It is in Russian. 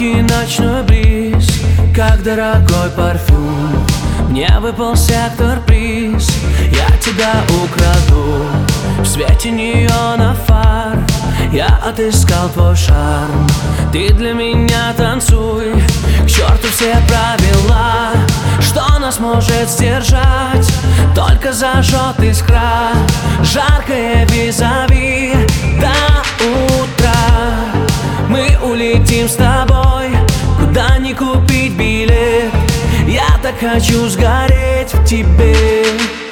Легкий ночной бриз, как дорогой парфюм. Мне выпал сектор-приз, я тебя украду. В свете неона фар я отыскал твой шарм. Ты для меня танцуй, к черту все правила. Что нас может сдержать? Только зажжет искра. Жаркое визави до утра. Мы улетим с тобой, куда не купить билет. Я так хочу сгореть в тебе.